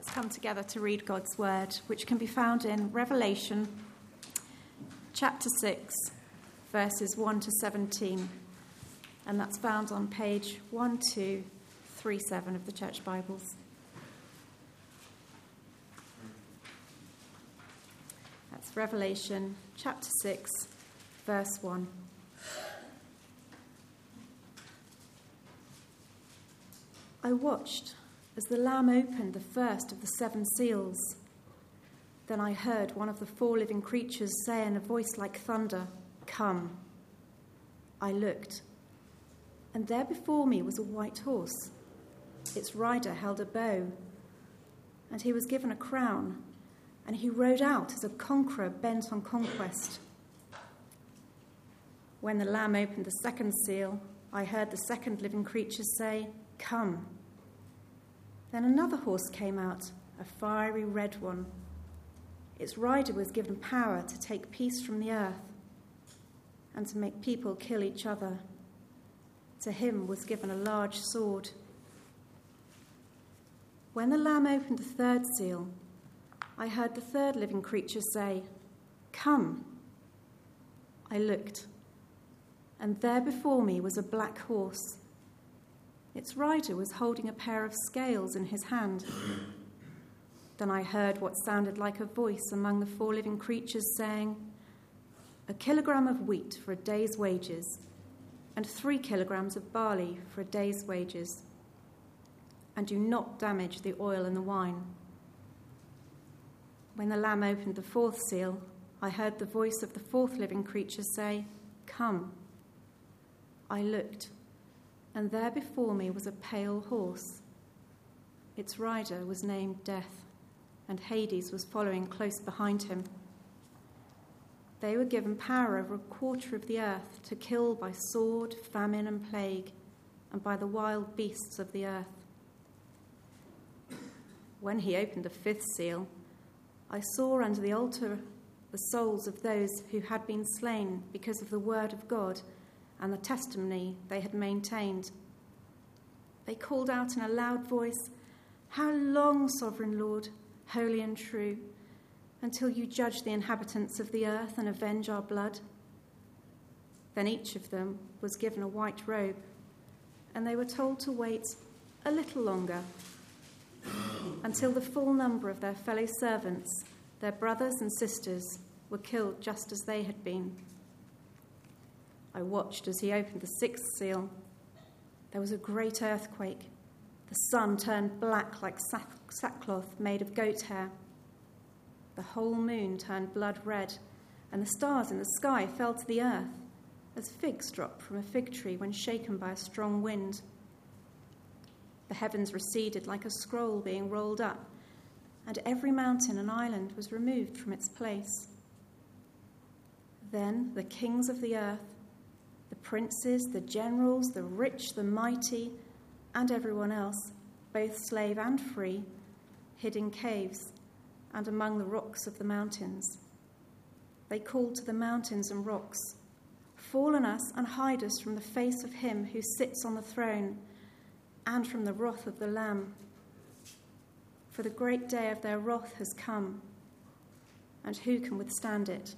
come together to read God's word, which can be found in Revelation chapter 6, verses 1 to 17. And that's found on page 1237 of the Church Bibles. That's Revelation chapter 6, verse 1. I watched as the Lamb opened the first of the 7 seals. Then I heard one of the 4 living creatures say in a voice like thunder, "Come." I looked, and there before me was a white horse. Its rider held a bow, and he was given a crown, and he rode out as a conqueror bent on conquest. When the Lamb opened the 2nd seal, I heard the 2nd living creature say, "Come." Then another horse came out, a fiery red one. Its rider was given power to take peace from the earth and to make people kill each other. To him was given a large sword. When the Lamb opened the 3rd seal, I heard the 3rd living creature say, "Come." I looked, and there before me was a black horse. Its rider was holding a pair of scales in his hand. Then I heard what sounded like a voice among the 4 living creatures saying, "A kilogram of wheat for a day's wages, and 3 kilograms of barley for a day's wages. And do not damage the oil and the wine." When the Lamb opened the 4th seal, I heard the voice of the 4th living creature say, "Come." I looked, and there before me was a pale horse. Its rider was named Death, and Hades was following close behind him. They were given power over a quarter of the earth to kill by sword, famine, and plague, and by the wild beasts of the earth. When he opened the 5th seal, I saw under the altar the souls of those who had been slain because of the word of God and the testimony they had maintained. They called out in a loud voice, "How long, Sovereign Lord, holy and true, until you judge the inhabitants of the earth and avenge our blood?" Then each of them was given a white robe, and they were told to wait a little longer until the full number of their fellow servants, their brothers and sisters, were killed just as they had been. I watched as he opened the 6th seal. There was a great earthquake. The sun turned black like sackcloth made of goat hair. The whole moon turned blood red, and the stars in the sky fell to the earth, as figs drop from a fig tree when shaken by a strong wind. The heavens receded like a scroll being rolled up, and every mountain and island was removed from its place. Then the kings of the earth, the princes, the generals, the rich, the mighty, and everyone else, both slave and free, hid in caves and among the rocks of the mountains. They called to the mountains and rocks, "Fall on us and hide us from the face of him who sits on the throne and from the wrath of the Lamb. For the great day of their wrath has come, and who can withstand it?"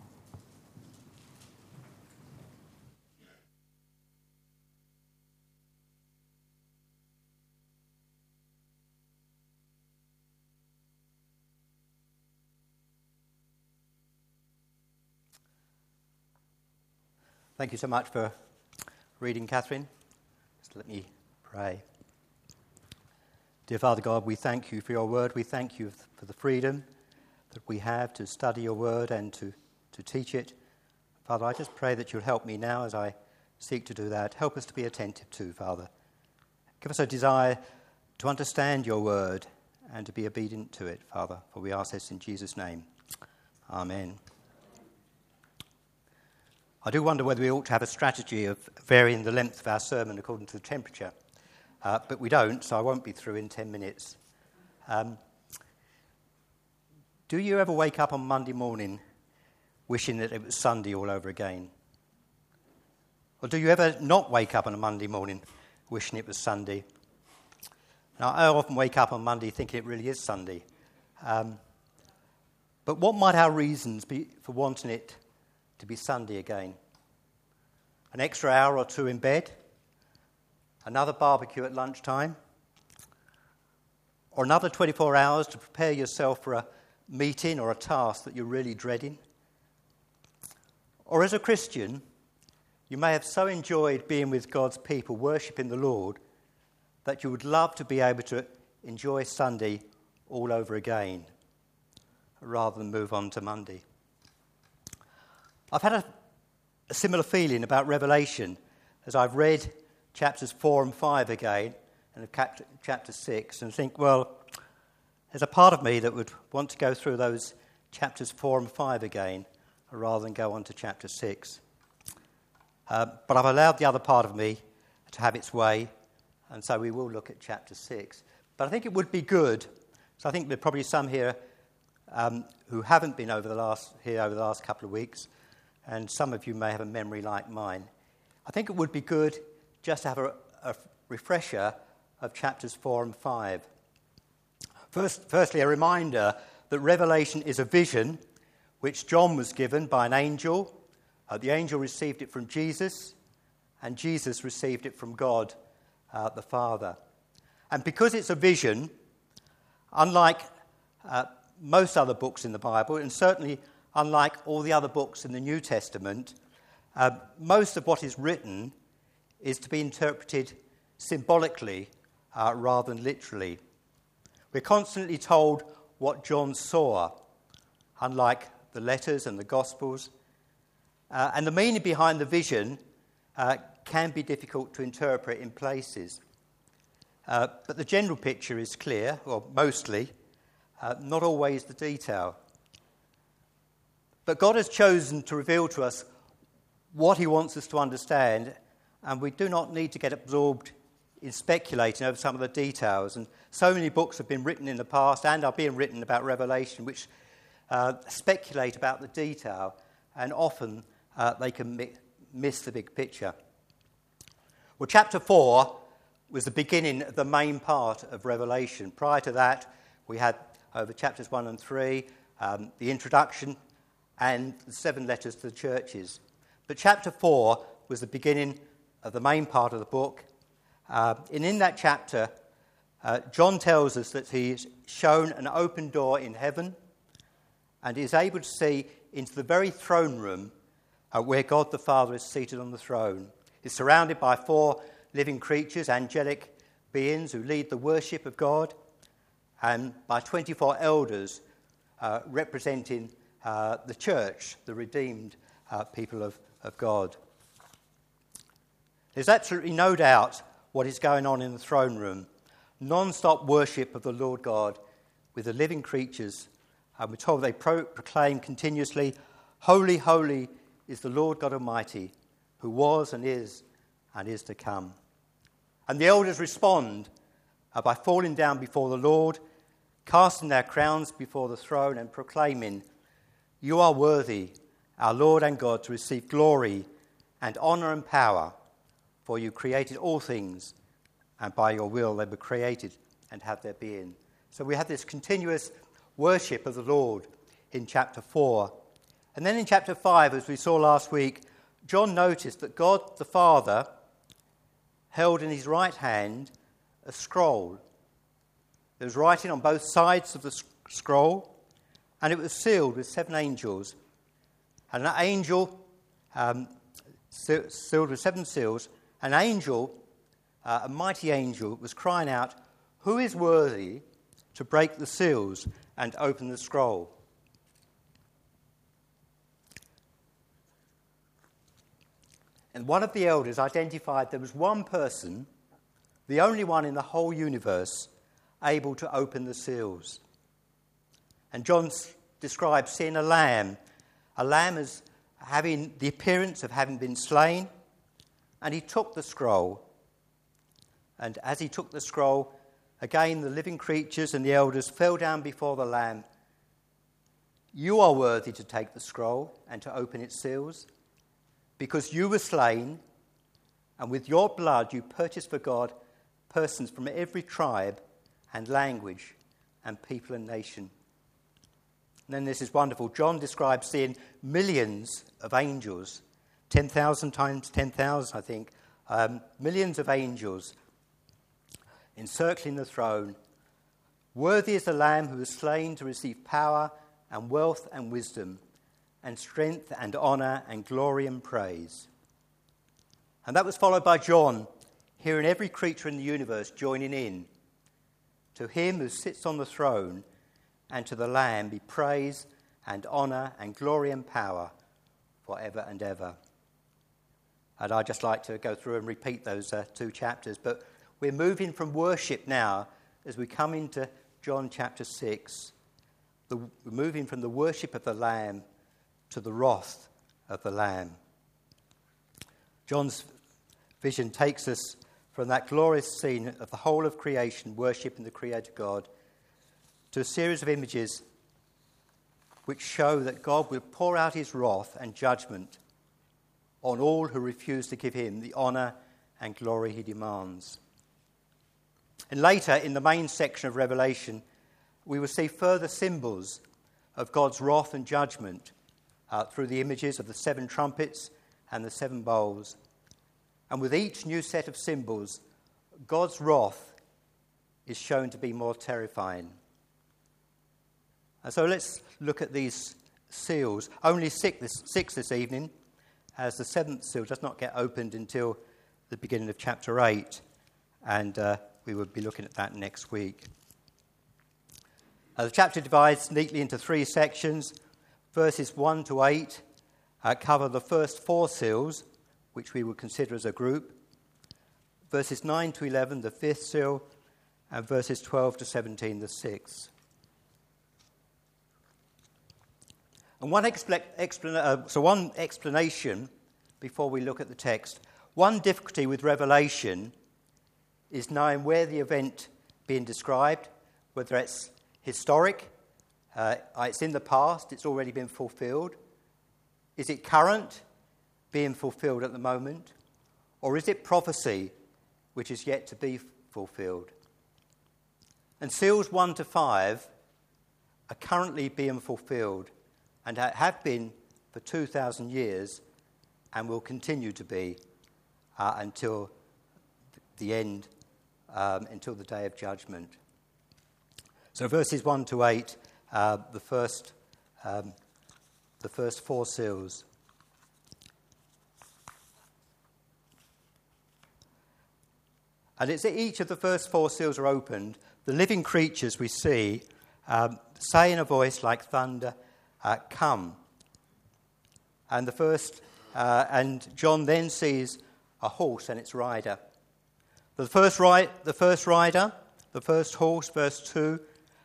Thank you so much for reading, Catherine. Just let me pray. Dear Father God, we thank you for your word. We thank you for the freedom that we have to study your word and to teach it. Father, I just pray that you'll help me now as I seek to do that. Help us to be attentive to, Father. Give us a desire to understand your word and to be obedient to it, Father, for we ask this in Jesus' name. Amen. I do wonder whether we ought to have a strategy of varying the length of our sermon according to the temperature, but we don't, so I won't be through in 10 minutes. Do you ever wake up on Monday morning wishing that it was Sunday all over again? Or do you ever not wake up on a Monday morning wishing it was Sunday? Now, I often wake up on Monday thinking it really is Sunday. But what might our reasons be for wanting it to be Sunday again? An extra hour or two in bed? Another barbecue at lunchtime? Or another 24 hours to prepare yourself for a meeting or a task that you're really dreading? Or as a Christian, you may have so enjoyed being with God's people, worshipping the Lord, that you would love to be able to enjoy Sunday all over again, rather than move on to Monday. I've had a similar feeling about Revelation as I've read chapters 4 and 5 again, and chapter 6, and think, well, there's a part of me that would want to go through those chapters 4 and 5 again, rather than go on to chapter 6. But I've allowed the other part of me to have its way, and so we will look at chapter 6. But I think it would be good, so I think there are probably some here who haven't been over the last couple of weeks, and some of you may have a memory like mine. I think it would be good just to have a refresher of chapters 4 and 5. Firstly, a reminder that Revelation is a vision which John was given by an angel. The angel received it from Jesus, and Jesus received it from God, the Father. And because it's a vision, unlike most other books in the Bible, and certainly unlike all the other books in the New Testament, most of what is written is to be interpreted symbolically rather than literally. We're constantly told what John saw, unlike the letters and the Gospels. And the meaning behind the vision can be difficult to interpret in places. But the general picture is clear, or mostly, not always the detail. But God has chosen to reveal to us what he wants us to understand, and we do not need to get absorbed in speculating over some of the details. And so many books have been written in the past and are being written about Revelation which speculate about the detail, and often they can miss the big picture. Well, chapter 4 was the beginning of the main part of Revelation. Prior to that, we had over chapters 1 and 3, the introduction and the 7 letters to the churches. But chapter 4 was the beginning of the main part of the book. And in that chapter, John tells us that he's shown an open door in heaven and is able to see into the very throne room where God the Father is seated on the throne. He's surrounded by 4 living creatures, angelic beings who lead the worship of God, and by 24 elders representing the church, the redeemed people of God. There's absolutely no doubt what is going on in the throne room. Non-stop worship of the Lord God with the living creatures. We're told they proclaim continuously, "Holy, holy is the Lord God Almighty, who was and is to come." And the elders respond by falling down before the Lord, casting their crowns before the throne and proclaiming, "You are worthy, our Lord and God, to receive glory and honour and power, for you created all things, and by your will they were created and have their being." So we have this continuous worship of the Lord in chapter 4. And then in chapter 5, as we saw last week, John noticed that God the Father held in his right hand a scroll. There was writing on both sides of the scroll, and it was sealed with 7 angels. And an angel, sealed with 7 seals, an angel, a mighty angel, was crying out, "Who is worthy to break the seals and open the scroll?" And one of the elders identified there was one person, the only one in the whole universe, able to open the seals. And John describes seeing a lamb as having the appearance of having been slain, and he took the scroll. And as he took the scroll, again the living creatures and the elders fell down before the Lamb. "You are worthy to take the scroll and to open its seals, because you were slain, and with your blood you purchased for God persons from every tribe and language and people and nation. And then this is wonderful. John describes seeing millions of angels, 10,000 times 10,000, I think, millions of angels encircling the throne. Worthy is the Lamb who was slain to receive power and wealth and wisdom and strength and honour and glory and praise. And that was followed by John, hearing every creature in the universe joining in. To him who sits on the throne and to the Lamb be praise and honour and glory and power forever and ever. And I'd just like to go through and repeat those two chapters. But we're moving from worship now as we come into John chapter 6. We're moving from the worship of the Lamb to the wrath of the Lamb. John's vision takes us from that glorious scene of the whole of creation worshipping the Creator God to a series of images which show that God will pour out his wrath and judgment on all who refuse to give him the honour and glory he demands. And later, in the main section of Revelation, we will see further symbols of God's wrath and judgment through the images of the 7 trumpets and the 7 bowls. And with each new set of symbols, God's wrath is shown to be more terrifying. And so let's look at these seals. Only 6 this evening, as the 7th seal does not get opened until the beginning of chapter 8. And we will be looking at that next week. The chapter divides neatly into 3 sections. Verses 1 to 8 cover the first 4 seals, which we would consider as a group. Verses 9 to 11, the 5th seal, and verses 12 to 17, the 6th. And one explanation before we look at the text. One difficulty with Revelation is knowing where the event being described, whether it's historic, it's in the past, it's already been fulfilled. Is it current, being fulfilled at the moment? Or is it prophecy, which is yet to be fulfilled? And seals 1 to 5 are currently being fulfilled and have been for 2,000 years and will continue to be until the end, until the day of judgment. So verses 1 to 8, the first 4 seals. And it's each of the first 4 seals are opened. The living creatures we see say in a voice like thunder, "Come." And and John then sees a horse and its rider. The first horse, verse 2,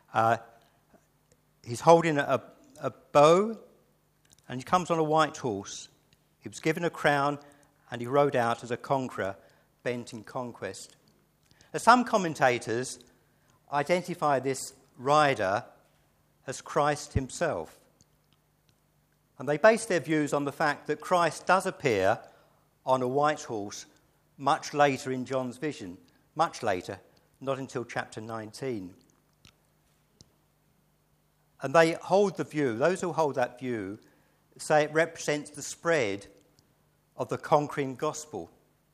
he's holding a bow, and he comes on a white horse. He was given a crown, and he rode out as a conqueror, bent in conquest. Now, some commentators identify this rider as Christ himself. And they base their views on the fact that Christ does appear on a white horse much later in John's vision. Much later, not until chapter 19. And they hold the view, those who hold that view, say it represents the spread of the conquering gospel.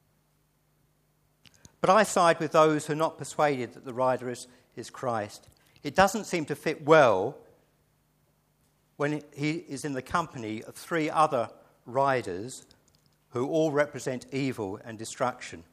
But I side with those who are not persuaded that the rider is Christ. It doesn't seem to fit well when he is in the company of 3 other riders who all represent evil and destruction.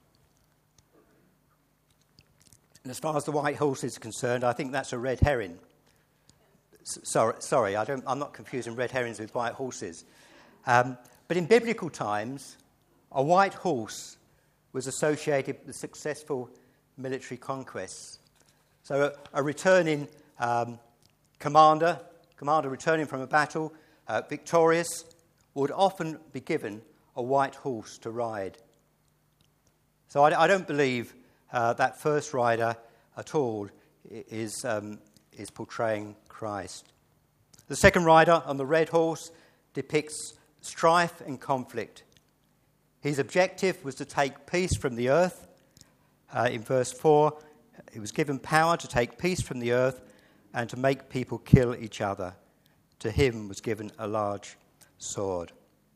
And as far as the white horse is concerned, I think that's a red herring. Sorry, I'm not confusing red herrings with white horses. But in biblical times, a white horse was associated with successful military conquests. So a returning commander returning from a battle, victorious, would often be given a white horse to ride. So I don't believe that first rider at all is portraying Christ. The second rider on the red horse depicts strife and conflict. His objective was to take peace from the earth. In verse 4, He was given power to take peace from the earth and to make people kill each other. To him was given a large sword.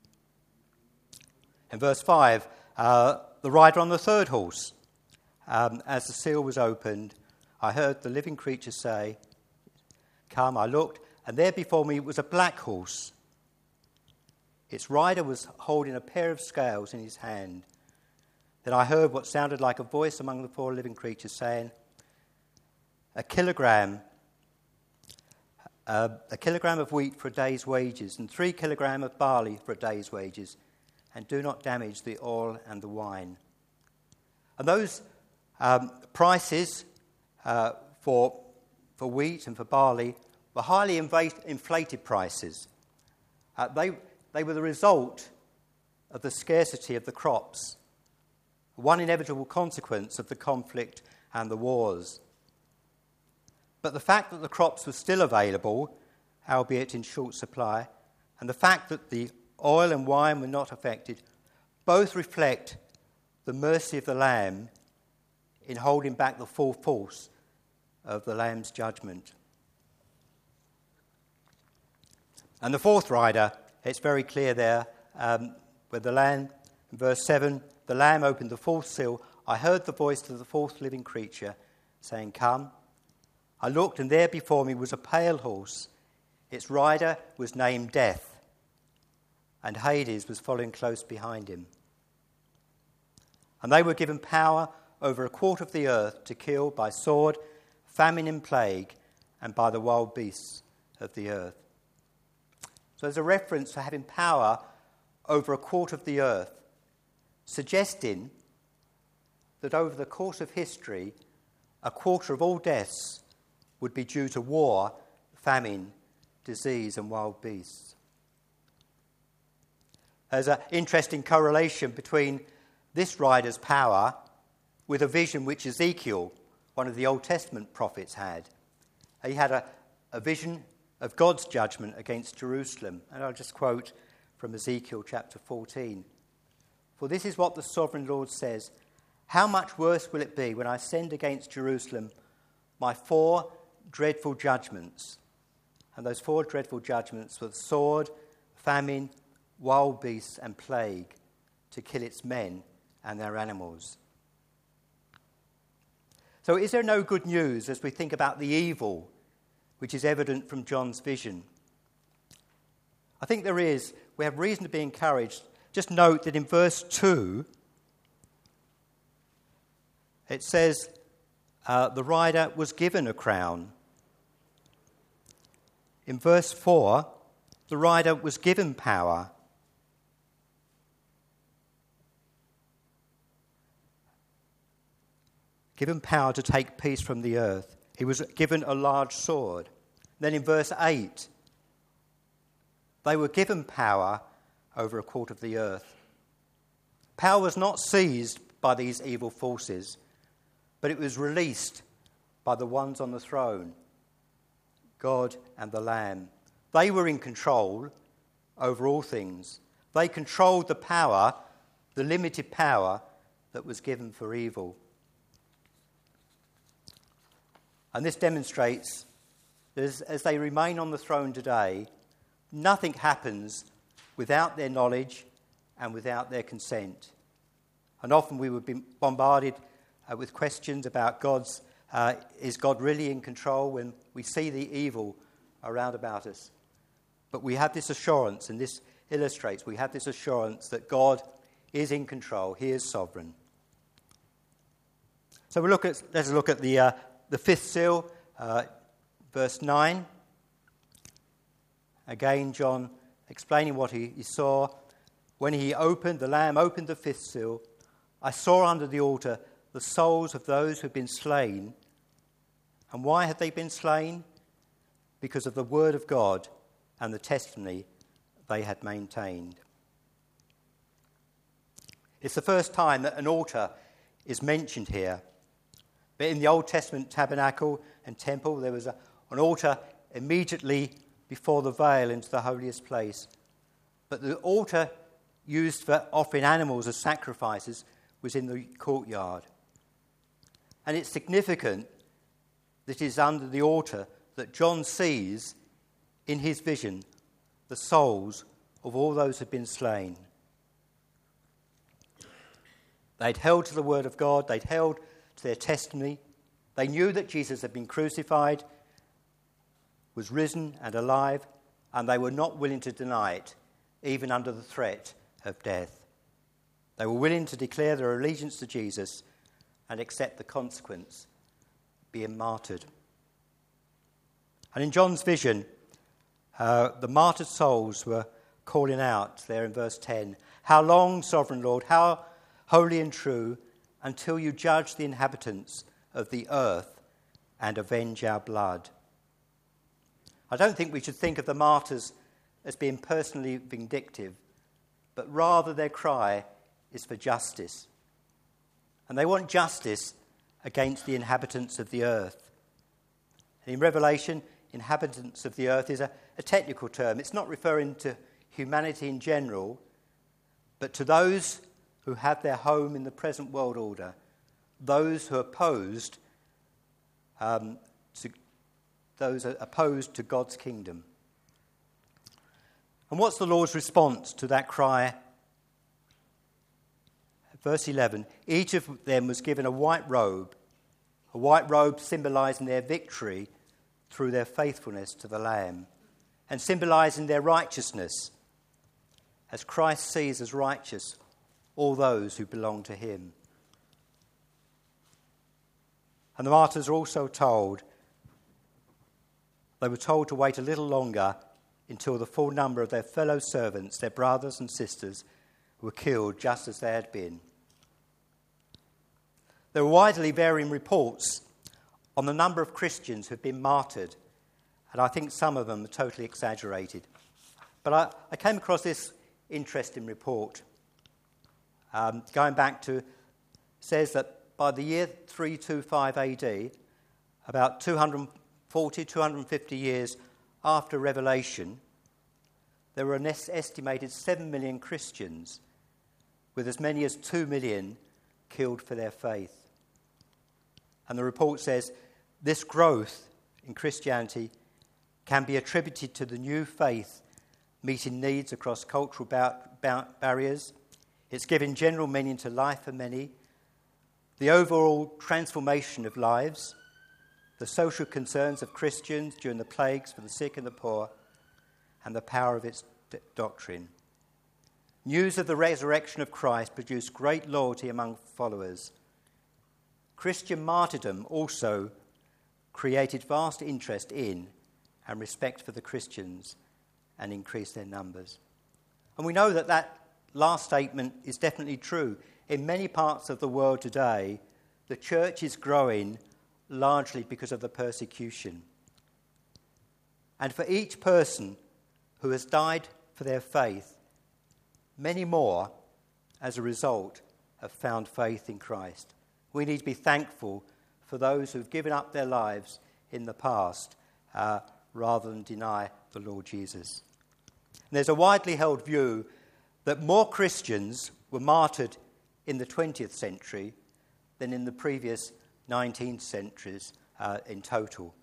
In verse 5, the rider on the third horse, as the seal was opened, I heard the living creature say, "Come." I looked, and there before me was a black horse. Its rider was holding a pair of scales in his hand. Then I heard what sounded like a voice among the four living creatures saying, a kilogram of wheat for a day's wages, and 3 kilograms of barley for a day's wages, and do not damage the oil and the wine. And those prices for wheat and for barley were highly inflated prices. They were the result of the scarcity of the crops, one inevitable consequence of the conflict and the wars. But the fact that the crops were still available, albeit in short supply, and the fact that the oil and wine were not affected, both reflect the mercy of the Lamb in holding back the full force of the Lamb's judgment. And the fourth rider, it's very clear there, where the Lamb, in verse 7, the Lamb opened the fourth seal. I heard the voice of the fourth living creature saying, "Come." I looked, and there before me was a pale horse. Its rider was named Death, and Hades was following close behind him. And they were given power over a quarter of the earth to kill by sword, famine and plague, and by the wild beasts of the earth. So there's a reference to having power over a quarter of the earth, suggesting that over the course of history, a quarter of all deaths would be due to war, famine, disease, and wild beasts. There's an interesting correlation between this rider's power with a vision which Ezekiel, one of the Old Testament prophets, had. He had a vision of God's judgment against Jerusalem. And I'll just quote from Ezekiel chapter 14. "For this is what the sovereign Lord says, how much worse will it be when I send against Jerusalem my 4 dreadful judgments?" And those 4 dreadful judgments were sword, famine, wild beasts, and plague, to kill its men and their animals. So is there no good news as we think about the evil which is evident from John's vision? I think there is. We have reason to be encouraged. Just note that in verse 2, it says the rider was given a crown. In verse 4, the rider was given power. Given power to take peace from the earth. He was given a large sword. Then in verse 8, they were given power over a quarter of the earth. Power was not seized by these evil forces, but it was released by the ones on the throne, God and the Lamb. They were in control over all things. They controlled the power, the limited power that was given for evil. And this demonstrates that as they remain on the throne today, nothing happens without their knowledge and without their consent. And often we would be bombarded with questions about is God really in control when we see the evil around about us? But we have this assurance, and this illustrates, we have this assurance that God is in control. He is sovereign. So let's look at the fifth seal, verse 9. Again, John explaining what he saw. When the Lamb opened the fifth seal, I saw under the altar the souls of those who had been slain. And why had they been slain? Because of the word of God and the testimony they had maintained. It's the first time that an altar is mentioned here. But in the Old Testament tabernacle and temple, there was an altar immediately before the veil into the holiest place. But the altar used for offering animals as sacrifices was in the courtyard. And it's significant that it is under the altar that John sees in his vision the souls of all those who have been slain. They'd held to the word of God, they'd held to their testimony. They knew that Jesus had been crucified, was risen and alive, and they were not willing to deny it, even under the threat of death. They were willing to declare their allegiance to Jesus and accept the consequence, being martyred. And in John's vision, the martyred souls were calling out there in verse 10, "How long, sovereign Lord, how holy and true, until you judge the inhabitants of the earth and avenge our blood?" I don't think we should think of the martyrs as being personally vindictive, but rather their cry is for justice. And they want justice against the inhabitants of the earth. And in Revelation, inhabitants of the earth is a technical term. It's not referring to humanity in general, but to those who have their home in the present world order, those who are opposed to God's kingdom. And what's the Lord's response to that cry? Verse 11, each of them was given a white robe symbolising their victory through their faithfulness to the Lamb, and symbolising their righteousness, as Christ sees as righteous all those who belong to him. And the martyrs are also told, they were told to wait a little longer until the full number of their fellow servants, their brothers and sisters, were killed just as they had been. There are widely varying reports on the number of Christians who have been martyred, and I think some of them are totally exaggerated. But I came across this interesting report. Going back to, says that by the year 325 AD, about 250 years after Revelation, there were an estimated 7 million Christians, with as many as 2 million killed for their faith. And the report says this growth in Christianity can be attributed to the new faith meeting needs across cultural barriers. It's giving general meaning to life for many, the overall transformation of lives, the social concerns of Christians during the plagues for the sick and the poor, and the power of its doctrine. News of the resurrection of Christ produced great loyalty among followers. Christian martyrdom also created vast interest in and respect for the Christians and increased their numbers. And we know that that last statement is definitely true. In many parts of the world today, the church is growing largely because of the persecution. And for each person who has died for their faith, many more, as a result, have found faith in Christ. We need to be thankful for those who've given up their lives in the past rather than deny the Lord Jesus. And there's a widely held view that more Christians were martyred in the 20th century than in the previous 19th centuries in total.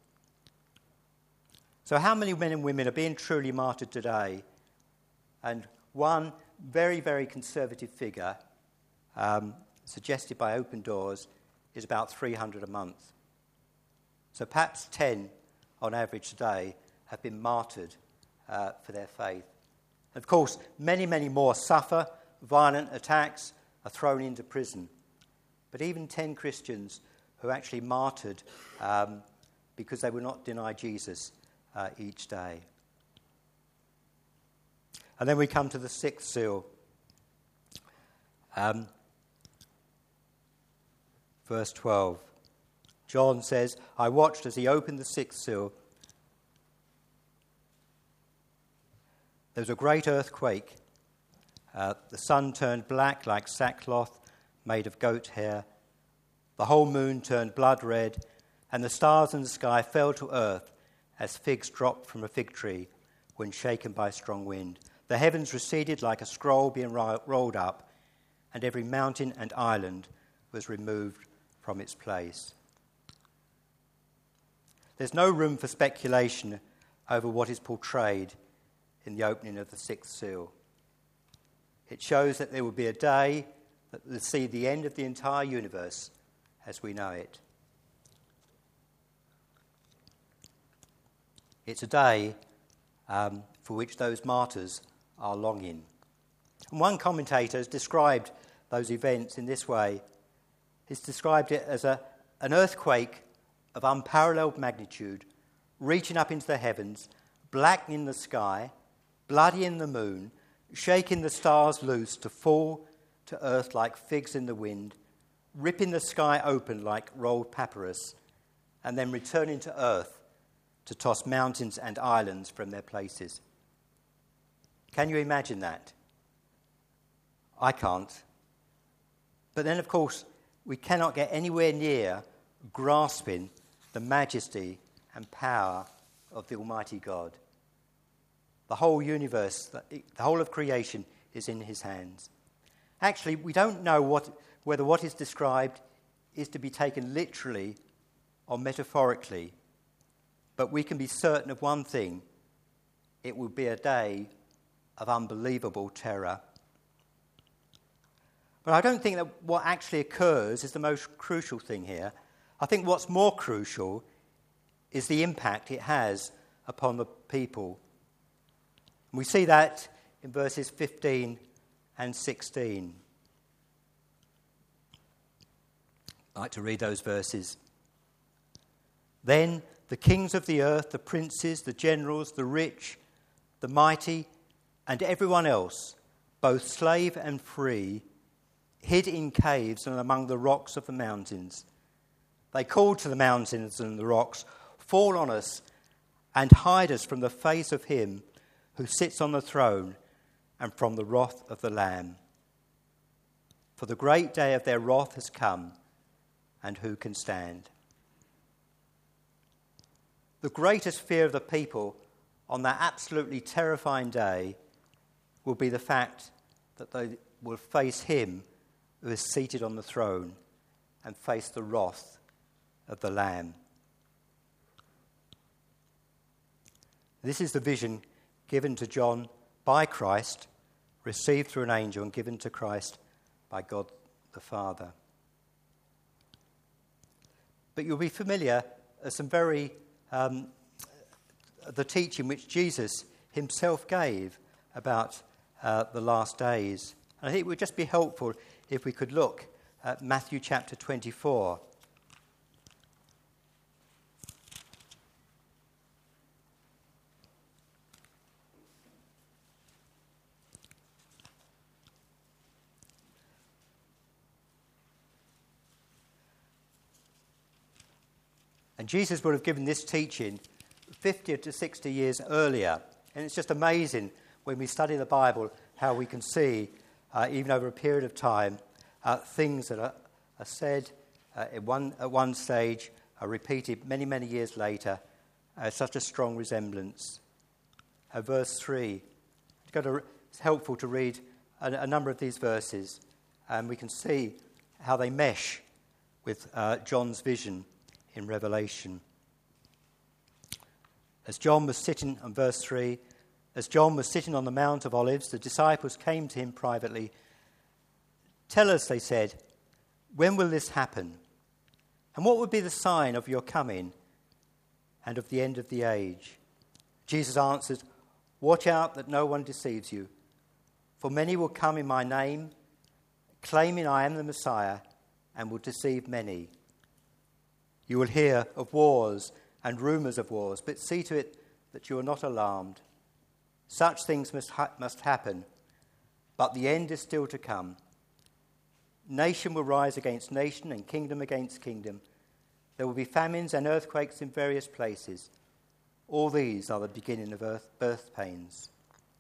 So how many men and women are being truly martyred today? And one very, very conservative figure suggested by Open Doors is about 300 a month. So perhaps 10 on average today have been martyred for their faith. Of course, many, many more suffer violent attacks, are thrown into prison. But even 10 Christians who actually martyred because they would not deny Jesus each day. And then we come to the sixth seal. Verse 12. John says, I watched as he opened the sixth seal. There was a great earthquake. The sun turned black like sackcloth made of goat hair. The whole moon turned blood red, and the stars in the sky fell to earth as figs drop from a fig tree when shaken by a strong wind. The heavens receded like a scroll being rolled up, and every mountain and island was removed from its place. There's no room for speculation over what is portrayed in the opening of the sixth seal. It shows that there will be a day that will see the end of the entire universe as we know it. It's a day for which those martyrs are longing. And one commentator has described those events in this way. He's described it as an earthquake of unparalleled magnitude, reaching up into the heavens, blackening the sky, bloodying the moon, shaking the stars loose to fall to earth like figs in the wind, ripping the sky open like rolled papyrus, and then returning to earth to toss mountains and islands from their places. Can you imagine that? I can't. But then, of course, we cannot get anywhere near grasping the majesty and power of the Almighty God. The whole universe, the whole of creation is in his hands. Actually, we don't know whether what is described is to be taken literally or metaphorically, but we can be certain of one thing: it will be a day of unbelievable terror. But I don't think that what actually occurs is the most crucial thing here. I think what's more crucial is the impact it has upon the people. We see that in verses 15 and 16. I'd like to read those verses. Then the kings of the earth, the princes, the generals, the rich, the mighty, and everyone else, both slave and free, hid in caves and among the rocks of the mountains. They called to the mountains and the rocks, "Fall on us and hide us from the face of him who sits on the throne and from the wrath of the Lamb. For the great day of their wrath has come, and who can stand?" The greatest fear of the people on that absolutely terrifying day will be the fact that they will face him who is seated on the throne and face the wrath of the Lamb. This is the vision given to John by Christ, received through an angel, and given to Christ by God the Father. But you'll be familiar with some very the teaching which Jesus himself gave about the last days. And I think it would just be helpful if we could look at Matthew chapter 24. And Jesus would have given this teaching 50 to 60 years earlier. And it's just amazing when we study the Bible how we can see, even over a period of time, things that are said at one stage are repeated many, many years later. Such a strong resemblance. Verse 3. It's helpful to read a number of these verses, and we can see how they mesh with John's vision in Revelation. As John was sitting, on verse 3, as John was sitting on the Mount of Olives, the disciples came to him privately. "Tell us," they said, "when will this happen? And what will be the sign of your coming and of the end of the age?" Jesus answered, "Watch out that no one deceives you. For many will come in my name, claiming I am the Messiah, and will deceive many. You will hear of wars and rumours of wars, but see to it that you are not alarmed. Such things must happen, but the end is still to come. Nation will rise against nation and kingdom against kingdom. There will be famines and earthquakes in various places. All these are the beginning of birth pains."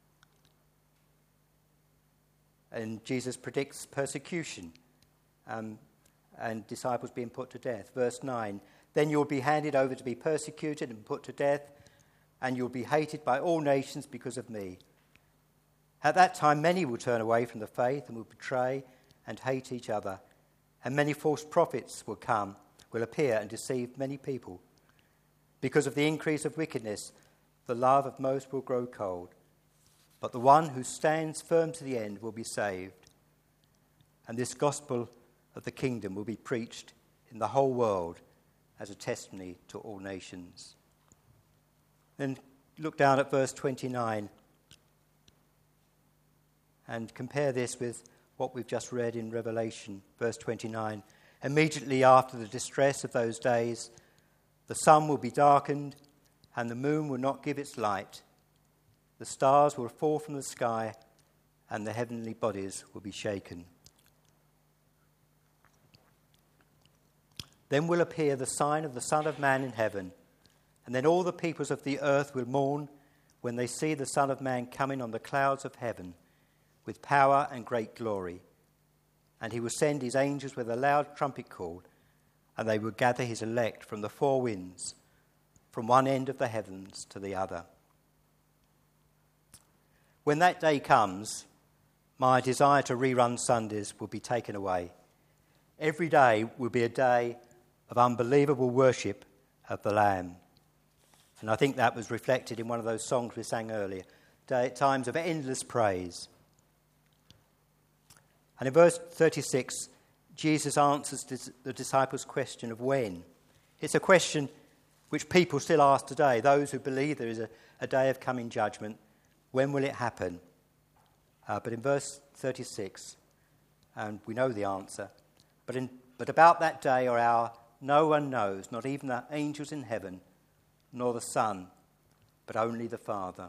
And Jesus predicts persecution and disciples being put to death. Verse 9, "Then you'll be handed over to be persecuted and put to death, and you'll be hated by all nations because of me. At that time many will turn away from the faith and will betray and hate each other, and many false prophets will appear and deceive many people. Because of the increase of wickedness, the love of most will grow cold. But the one who stands firm to the end will be saved. And this gospel of the kingdom will be preached in the whole world as a testimony to all nations. Then look down at verse 29 and compare this with what we've just read in Revelation, verse 29. Immediately after the distress of those days, the sun will be darkened and the moon will not give its light. The stars will fall from the sky and the heavenly bodies will be shaken. Then will appear the sign of the Son of Man in heaven, and then all the peoples of the earth will mourn when they see the Son of Man coming on the clouds of heaven with power and great glory. And he will send his angels with a loud trumpet call, and they will gather his elect from the four winds, from one end of the heavens to the other. When that day comes, my desire to rerun Sundays will be taken away. Every day will be a day of unbelievable worship of the Lamb. And I think that was reflected in one of those songs we sang earlier, times of endless praise. And in verse 36, Jesus answers the disciples' question of when. It's a question which people still ask today, those who believe there is a day of coming judgment. When will it happen? But in verse 36, and we know the answer, but about that day or hour no one knows, not even the angels in heaven, nor the Son, but only the Father.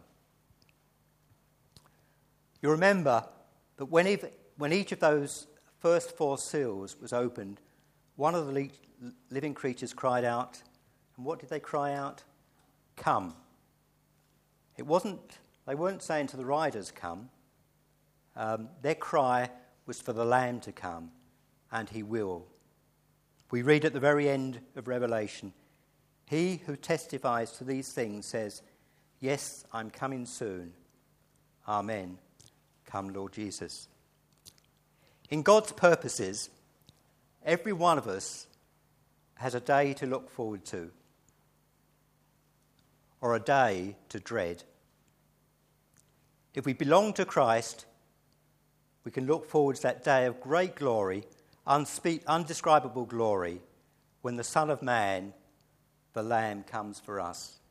You remember that when each of those first four seals was opened, one of the living creatures cried out, and what did they cry out? Come. They weren't saying to the riders, come. Their cry was for the Lamb to come, and he will. We read at the very end of Revelation, he who testifies to these things says, yes, I'm coming soon. Amen. Come, Lord Jesus. In God's purposes, every one of us has a day to look forward to, or a day to dread. If we belong to Christ, we can look forward to that day of great glory, undescribable glory, when the Son of Man, the Lamb, comes for us.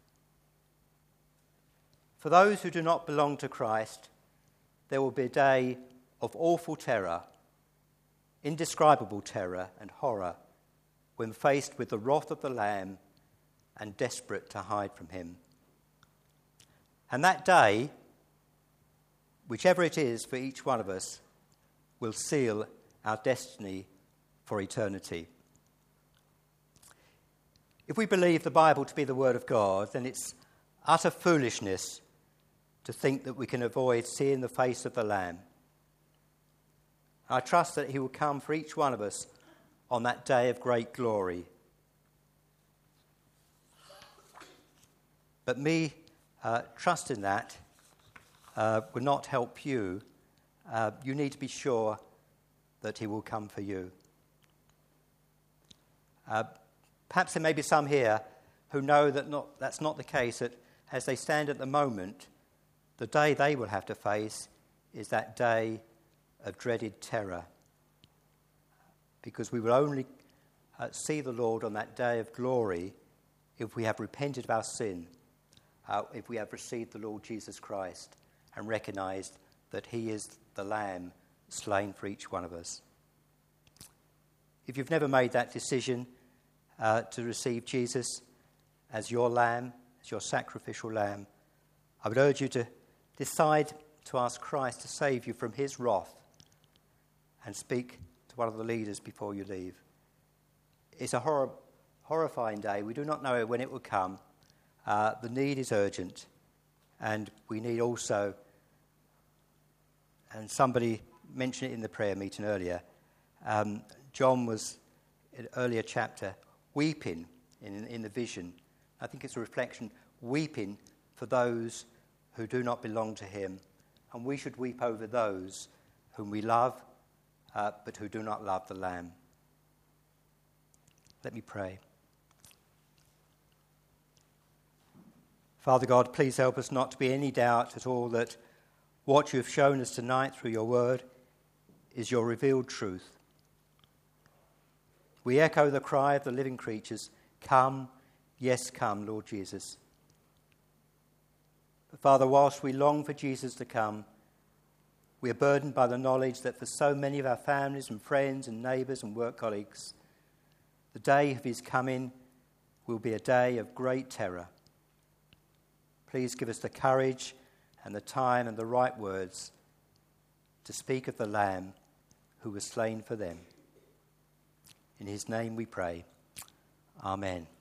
For those who do not belong to Christ, there will be a day of awful terror, indescribable terror and horror, when faced with the wrath of the Lamb and desperate to hide from him. And that day, whichever it is for each one of us, will seal our destiny for eternity. If we believe the Bible to be the Word of God, then it's utter foolishness to think that we can avoid seeing the face of the Lamb. I trust that he will come for each one of us on that day of great glory. But me trusting that will not help you. You need to be sure that he will come for you. Perhaps there may be some here who know that that's not the case, that as they stand at the moment, the day they will have to face is that day of dreaded terror. Because we will only see the Lord on that day of glory if we have repented of our sin, if we have received the Lord Jesus Christ and recognised that he is the Lamb slain for each one of us. If you've never made that decision to receive Jesus as your Lamb, as your sacrificial Lamb, I would urge you to decide to ask Christ to save you from his wrath and speak to one of the leaders before you leave. It's a horrifying day. We do not know when it will come. The need is urgent, and we need also, and somebody mentioned it in the prayer meeting earlier, John was, in an earlier chapter, weeping in the vision. I think it's a reflection, weeping for those who do not belong to him. And we should weep over those whom we love, but who do not love the Lamb. Let me pray. Father God, please help us not to be any doubt at all that what you have shown us tonight through your word is your revealed truth. We echo the cry of the living creatures, come, yes, come, Lord Jesus. But Father, whilst we long for Jesus to come, we are burdened by the knowledge that for so many of our families and friends and neighbours and work colleagues, the day of his coming will be a day of great terror. Please give us the courage and the time and the right words to speak of the Lamb who was slain for them. In his name we pray. Amen.